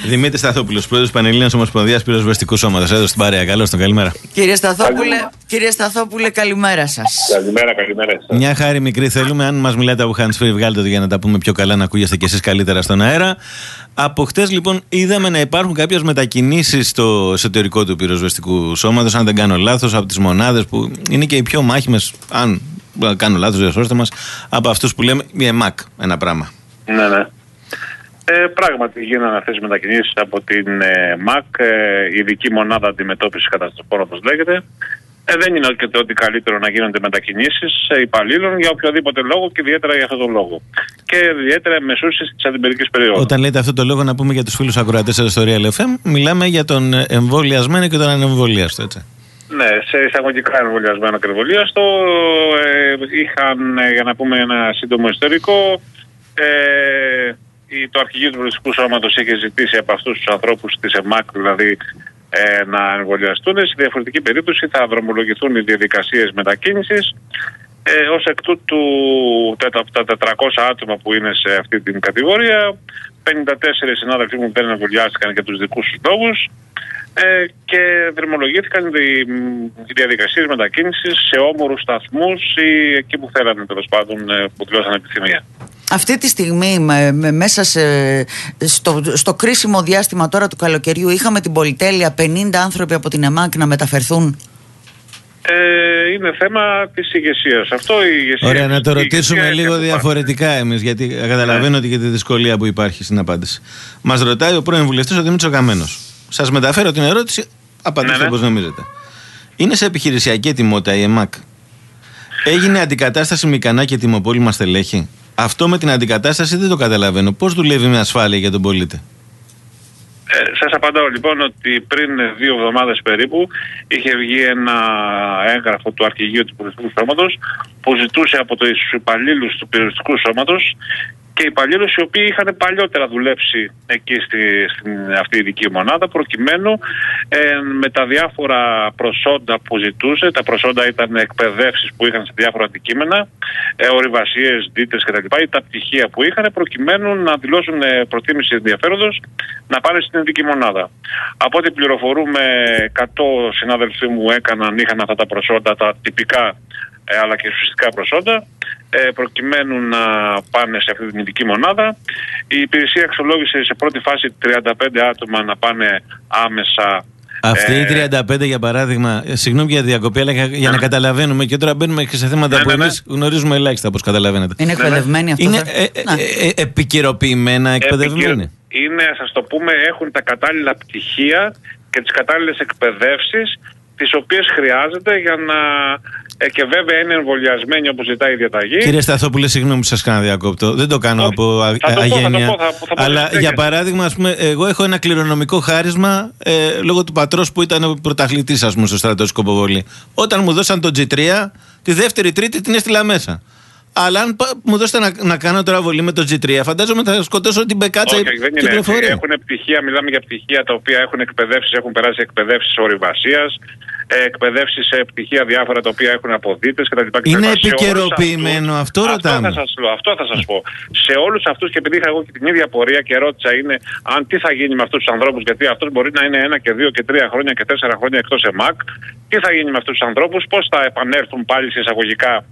Δημήτρη Σταθόπουλος, πρόεδρος Πανελλήνιας Ομοσπονδίας Πυροσβεστικού Σώματος. Εδώ στην παρέα. Καλώς τον, καλημέρα. Κύριε Σταθόπουλε, καλημέρα σας. Καλημέρα. Μια χάρη μικρή θέλουμε. Αν μας μιλάτε από hands free, βγάλτε το για να τα πούμε πιο καλά, να ακούγεστε κι εσείς καλύτερα στον αέρα. Από χτες, λοιπόν, είδαμε να υπάρχουν κάποιες μετακινήσεις στο εσωτερικό του Πυροσβεστικού Σώματος, αν δεν κάνω λάθος, από τις μονάδες που είναι και οι πιο μάχημες, αν κάνω λάθος, διορθώστε μας, από αυτούς που λέμε η ΕΜΑΚ. Ένα πράγμα. Ναι. Πράγματι γίνανε αυτές τις μετακινήσεις από την ΜΑΚ, η ειδική μονάδα αντιμετώπισης καταστροφών, όπως λέγεται. Δεν είναι και ότι καλύτερο να γίνονται μετακινήσεις υπαλλήλων για οποιοδήποτε λόγο και ιδιαίτερα για αυτόν τον λόγο. Και ιδιαίτερα μεσούσης της αντιπυρικής περίοδου. Όταν λέτε αυτό το λόγο, να πούμε για τους φίλους ακροατές εδώ στο Real FM, μιλάμε για τον εμβολιασμένο και τον ανεμβολίαστο, έτσι. Ναι, σε εισαγωγικά εμβολιασμένο και εμβολίαστο είχαν, για να πούμε ένα σύντομο ιστορικό, το Αρχηγείο του Πυροσβεστικού Σώματος είχε ζητήσει από αυτούς τους ανθρώπους της ΕΜΑΚ, δηλαδή, να εμβολιαστούν. Σε διαφορετική περίπτωση θα δρομολογηθούν οι διαδικασίες μετακίνησης. Ως εκ τούτου, τα 400 άτομα που είναι σε αυτή την κατηγορία, 54 συνάδελφοί μου δεν εμβολιάστηκαν για τους δικούς τους λόγους και δρομολογήθηκαν οι διαδικασίες μετακίνησης σε όμορους σταθμούς ή εκεί που θέλανε, τέλος πάντων, που δηλώσαν επιθυμία. Αυτή τη στιγμή, μέσα στο κρίσιμο διάστημα τώρα του καλοκαιριού, είχαμε την πολυτέλεια 50 άνθρωποι από την ΕΜΑΚ να μεταφερθούν. Είναι θέμα της ηγεσίας. Αυτό η ηγεσία. Ωραία, να το ρωτήσουμε λίγο διαφορετικά εμείς, γιατί καταλαβαίνω ότι και τη δυσκολία που υπάρχει στην απάντηση. Μας ρωτάει ο πρώην βουλευτής ο Δημήτρης ο Καμένος. Σας μεταφέρω την ερώτηση, απαντήστε όπως νομίζετε. Είναι σε επιχειρησιακή ετοιμότητα η ΕΜΑΚ? Έγινε αντικατάσταση με ικανά και τιμοπόλυμα στελέχη? Αυτό με την αντικατάσταση δεν το καταλαβαίνω. Πώς δουλεύει με ασφάλεια για τον πολίτη? Σας απαντάω λοιπόν ότι πριν 2 εβδομάδες περίπου είχε βγει ένα έγγραφο του Αρχηγείου του Πυροσβεστικού Σώματος που ζητούσε από τους υπαλλήλους του Πυροσβεστικού Σώματος και υπαλλήλους οι οποίοι είχαν παλιότερα δουλέψει εκεί στην αυτή η ειδική μονάδα, προκειμένου με τα διάφορα προσόντα που ζητούσε. Τα προσόντα ήταν εκπαιδεύσεις που είχαν σε διάφορα αντικείμενα, ορειβασίες, δίτες κτλ. Ή τα πτυχία που είχαν, προκειμένου να δηλώσουν προτίμηση ενδιαφέροντος να πάνε στην ειδική μονάδα. Από ό,τι πληροφορούμε, 100 συνάδελφοί μου είχαν αυτά τα προσόντα, τα τυπικά αλλά και ουσιαστικά προσόντα, προκειμένου να πάνε σε αυτή την ειδική μονάδα. Η υπηρεσία αξιολόγησε σε πρώτη φάση 35 άτομα να πάνε άμεσα. Αυτοί οι 35, για παράδειγμα, συγγνώμη για τη διακοπή, αλλά για να καταλαβαίνουμε, και τώρα μπαίνουμε και σε θέματα που εμείς γνωρίζουμε ελάχιστα, όπως καταλαβαίνετε. Είναι εκπαιδευμένοι αυτό? Είναι επικαιροποιημένα εκπαιδευμένοι? Είναι, ας το πούμε, έχουν τα κατάλληλα πτυχία και τις κατάλληλες εκπαιδεύσεις τις οποίες χρειάζεται για να... και βέβαια είναι εμβολιασμένοι όπως ζητάει η διαταγή. Κύριε Σταθόπουλε, συγγνώμη που σας κάνω διακόπτω. Δεν το κάνω από αγένεια. Αλλά για παράδειγμα, ας πούμε, εγώ έχω ένα κληρονομικό χάρισμα λόγω του πατρός που ήταν πρωταθλητής, ας πούμε, στο στρατό Σκοποβολή. Όταν μου δώσαν το G3, τη δεύτερη τρίτη την έστειλα μέσα. Αλλά αν μου δώσετε να κάνω τώρα βολή με το G3, φαντάζομαι θα σκοτώσω την μπεκάτσα. Όχι, δεν είναι έτσι. Έχουν πτυχία, μιλάμε για πτυχία τα οποία έχουν εκπαιδεύσεις, έχουν περάσει εκπαιδεύσεις ορειβασίας, εκπαιδεύσεις σε πτυχία διάφορα τα οποία έχουν αποδίτες κτλ. Είναι επικαιροποιημένο αυτό, ρωτάμε. Αυτό θα σας πω. Σε όλους αυτούς, και επειδή είχα εγώ και την ίδια πορεία και ρώτησα, είναι αν τι θα γίνει με αυτούς τους ανθρώπους, γιατί αυτός μπορεί να είναι 1 και 2 και 3 χρόνια και 4 χρόνια εκτός ΕΜΑΚ. Τι θα γίνει με αυτούς τους ανθρώπους, πώς θα επανέλθουν πάλι σε εισαγωγικά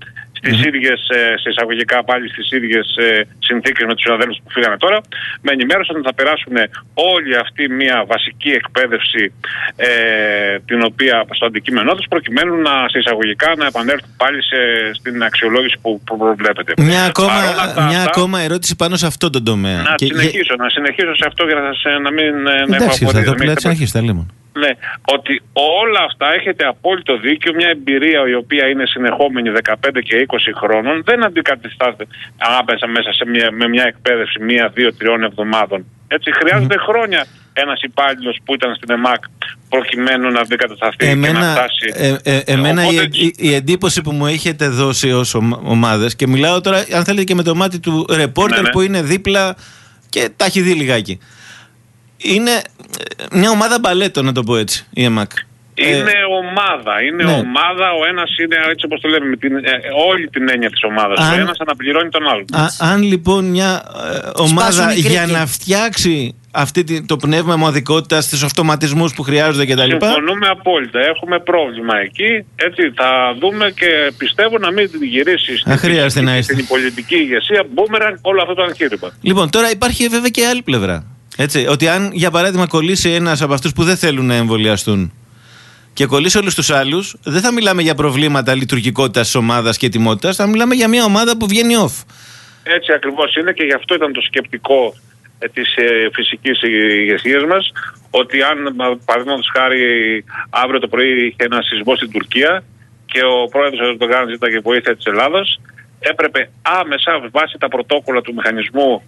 πάλι στις ίδιες συνθήκες με τους συναδέλφους που φύγανε τώρα. Με ενημέρωσαν ότι θα περάσουν όλη αυτή μια βασική εκπαίδευση την οποία στο αντικείμενό τους, προκειμένου σε εισαγωγικά να επανέλθουν πάλι στην αξιολόγηση που προβλέπεται. Μια ακόμα ερώτηση πάνω σε αυτό το τομέα. Να συνεχίσω σε αυτό για να μην... Εντάξει, θα το συνεχίσετε, λέμε. Ναι, ότι όλα αυτά έχετε απόλυτο δίκιο. Μια εμπειρία η οποία είναι συνεχόμενη 15 και 20 χρόνων δεν αντικαθιστάται άμεσα μέσα με μια εκπαίδευση 1, 2, 3 εβδομάδων. Έτσι, χρειάζονται χρόνια ένας υπάλληλος που ήταν στην ΕΜΑΚ προκειμένου να αντικατασταθεί και να φτάσει. Εμένα η εντύπωση που μου έχετε δώσει ως ομάδες, και μιλάω τώρα αν θέλετε και με το μάτι του ρεπόρτερ που είναι δίπλα και τα έχει δει λιγάκι, είναι μια ομάδα μπαλέτο, να το πω έτσι, η ΕΜΑΚ. Είναι ομάδα. Είναι ομάδα. Ο ένας είναι, έτσι όπως το λέμε, με όλη την έννοια της ομάδας. Ο ένας αναπληρώνει τον άλλον. Αν λοιπόν μια ομάδα για να φτιάξει το πνεύμα μοναδικότητας, στους αυτοματισμούς που χρειάζονται κτλ. Συμφωνούμε απόλυτα. Έχουμε πρόβλημα εκεί. Έτσι θα δούμε και πιστεύω να μην την γυρίσει στην πολιτική ηγεσία μπούμεραν όλο αυτό το εγχείρημα. Λοιπόν, τώρα υπάρχει βέβαια και άλλη πλευρά. Έτσι, ότι αν για παράδειγμα κολλήσει ένας από αυτούς που δεν θέλουν να εμβολιαστούν και κολλήσει όλους τους άλλους, δεν θα μιλάμε για προβλήματα λειτουργικότητας της ομάδας και ετοιμότητας, θα μιλάμε για μια ομάδα που βγαίνει off. Έτσι ακριβώς είναι και γι' αυτό ήταν το σκεπτικό της φυσικής ηγεσίας μας, ότι αν παραδείγματος χάρη αύριο το πρωί είχε ένα σεισμό στην Τουρκία και ο πρόεδρος Ερντογάν ζήταγε βοήθεια της Ελλάδας, έπρεπε άμεσα βάσει τα πρωτόκολλα του μηχανισμού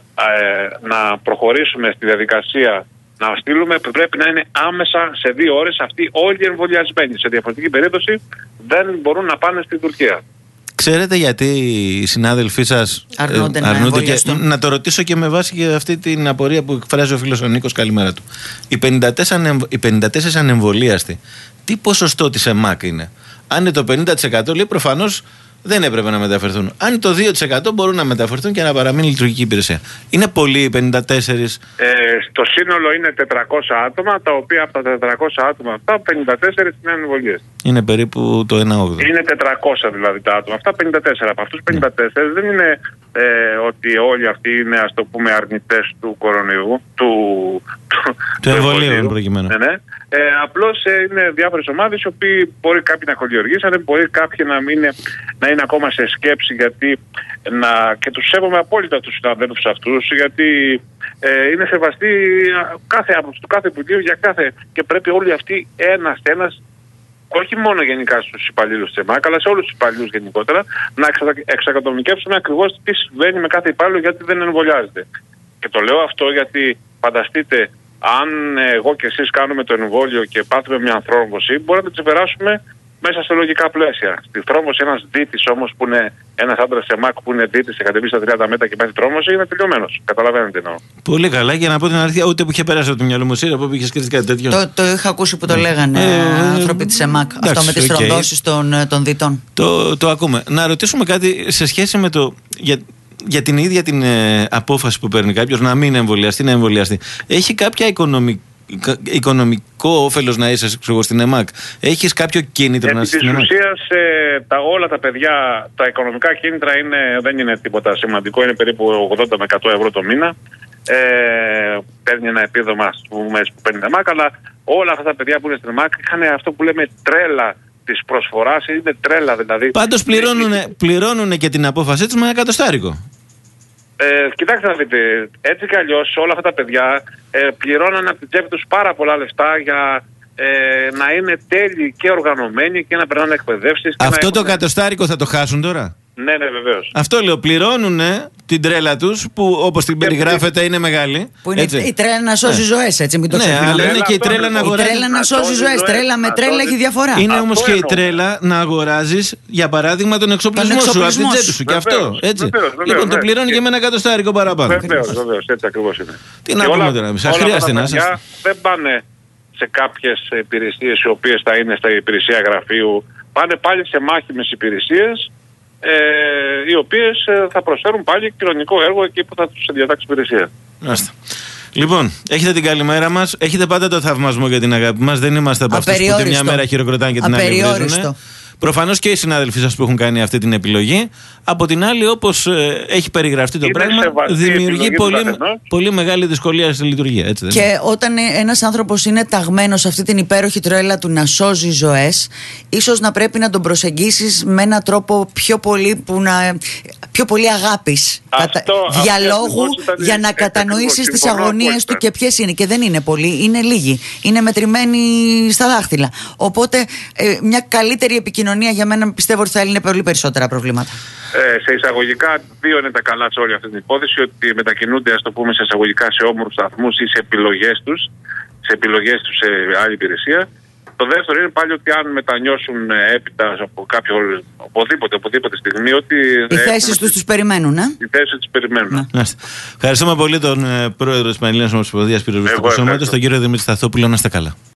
να προχωρήσουμε στη διαδικασία να στείλουμε, πρέπει να είναι άμεσα σε 2 ώρες αυτοί όλοι οι εμβολιασμένοι. Σε διαφορετική περίπτωση δεν μπορούν να πάνε στην Τουρκία. Ξέρετε γιατί οι συνάδελφοί σας αρνούνται και να το ρωτήσω και με βάση και αυτή την απορία που εκφράζει ο φίλος ο Νίκος, καλημέρα του. Οι 54 ανεμβολίαστοι, τι ποσοστό της ΕΜΑΚ είναι? Αν είναι το 50% λέει προφανώς δεν έπρεπε να μεταφερθούν. Αν το 2% μπορούν να μεταφερθούν και να παραμείνει λειτουργική υπηρεσία. Είναι πολλοί οι 54? Στο σύνολο είναι 400 άτομα, τα οποία από τα 400 άτομα αυτά, 54 είναι εμβολίες. Είναι περίπου το 1/8. Είναι 400 δηλαδή τα άτομα. Αυτά 54. Από αυτούς 54 δεν είναι ότι όλοι αυτοί είναι, ας το πούμε, αρνητές του κορονοϊού, του εμβολίου προκειμένου. Ναι. Απλώς είναι διάφορες ομάδες οι οποίοι μπορεί κάποιοι να χολιοργήσανε, μπορεί κάποιοι να είναι ακόμα σε σκέψη, γιατί και τους σέβομαι απόλυτα τους συναδέλφους αυτούς, γιατί είναι σεβαστοί κάθε άποψη του κάθε υπουργείου για κάθε, και πρέπει όλοι αυτοί ένας όχι μόνο γενικά στους υπαλλήλους της ΕΜΑΚ, αλλά σε όλους τους υπαλλήλους γενικότερα, να εξακατομικεύσουμε ακριβώς τι συμβαίνει με κάθε υπάλληλο γιατί δεν εμβολιάζεται. Και το λέω αυτό γιατί φανταστείτε, αν εγώ και εσείς κάνουμε το εμβόλιο και πάθουμε μια θρόμβωση, μπορούμε να τη περάσουμε μέσα σε λογικά πλαίσια. Στη θρόμβωση ένας δίτης όμως, που είναι ένας άντρας σε ΜΑΚ που είναι δίτης, σε κατεβεί στα 30 μέτρα και πάθει θρόμβωση, είναι τελειωμένος. Καταλαβαίνετε εννοώ. Πολύ καλά, για να πω την αλήθεια, ούτε που είχε περάσει από το μυαλό μου σίγουρα που είχε σκεφτεί κάτι τέτοιο. Το είχα ακούσει που το λέγανε άνθρωποι της ΕΜΑΚ, αυτό με τις θρομβώσεις των διτών. Το ακούμε. Να ρωτήσουμε κάτι σε σχέση με το. Για την ίδια την απόφαση που παίρνει κάποιος να μην εμβολιαστεί, να εμβολιαστεί. Έχει κάποια οικονομικό όφελος να είσαι στην ΕΜΑΚ? Έχεις κάποιο κίνητρο να είσαι στην ΕΜΑΚ? Επί της ουσίας όλα τα παιδιά, τα οικονομικά κίνητρα δεν είναι τίποτα σημαντικό. Είναι περίπου 80 με 100 ευρώ το μήνα. Παίρνει ένα επίδομα που παίρνει η ΕΜΑΚ, αλλά όλα αυτά τα παιδιά που είναι στην ΕΜΑΚ είχαν αυτό που λέμε τρέλα της προσφοράς. Είναι τρέλα δηλαδή. Πάντως πληρώνουν και την απόφασή τους με $100. Κοιτάξτε να δείτε, έτσι κι αλλιώς όλα αυτά τα παιδιά πληρώναν από την τσέπη τους πάρα πολλά λεφτά για να είναι τέλειοι και οργανωμένοι και να περνάνε εκπαιδεύσεις. Αυτό το $100 θα το χάσουν τώρα? Ναι, βεβαίως. Αυτό λέω, πληρώνουν την τρέλα τους που όπως την περιγράφεται είναι μεγάλη. Που είναι η τρέλα να σώζει ζωές, έτσι, μην το ξεχνάμε. Ναι, αλλά είναι και η τρέλα να αγοράζει. Η τρέλα να σώζει ζωές, τρέλα με τρέλα έχει διαφορά. Είναι όμως και η τρέλα να αγοράζεις, για παράδειγμα, τον εξοπλισμό σου από την τσέπη σου. Και αυτό, έτσι. Λοιπόν, το πληρώνει και με $100 παραπάνω. Βεβαίως, έτσι ακριβώς είναι. Τι να πούμε τώρα, χρειάζεται να σας. Δεν πάνε σε κάποιες υπηρεσίες οι οποίες θα είναι στα υπηρεσία γραφείου, πάνε πάλι σε μάχημες υπηρεσίες, οι οποίες θα προσφέρουν πάλι κοινωνικό έργο εκεί που θα τους διατάξει υπηρεσία. Λοιπόν, έχετε την καλημέρα μας, έχετε πάντα το θαυμασμό για την αγάπη μας. Δεν είμαστε από αυτούς που τη μια μέρα χειροκροτάνε και την άλλη βρίζουν. Προφανώς και οι συνάδελφοι σας που έχουν κάνει αυτή την επιλογή. Από την άλλη, όπως έχει περιγραφεί το πράγμα, δημιουργεί πολύ μεγάλη δυσκολία στη λειτουργία. Έτσι, και όταν ένας άνθρωπος είναι ταγμένος σε αυτή την υπέροχη τρέλα του να σώζει ζωές, ίσως να πρέπει να τον προσεγγίσεις με έναν τρόπο πιο πολύ αγάπης, διαλόγου, για να κατανοήσεις τις αγωνίες του και ποιες είναι. Και δεν είναι πολλοί, είναι λίγοι. Είναι μετρημένοι στα δάχτυλα. Οπότε μια καλύτερη επικοινωνία για μένα πιστεύω ότι θα έλυνε πολύ περισσότερα προβλήματα. Σε εισαγωγικά, δύο είναι τα καλά σε όλη αυτή την υπόθεση, ότι μετακινούνται, ας το πούμε, σε εισαγωγικά σε όμορους σταθμούς ή σε επιλογές τους σε άλλη υπηρεσία. Το δεύτερο είναι πάλι ότι αν μετανιώσουν έπειτα από οπουδήποτε στιγμή, ότι οι θέσεις τους περιμένουν. Οι θέσεις τους περιμένουν. Ευχαριστούμε πολύ τον πρόεδρο της Πανελλήνιας Ομοσπονδίας Πυροσβεστικού Σώματος, τον κύριο Δημήτρη Σταθόπουλο. Να είστε καλά.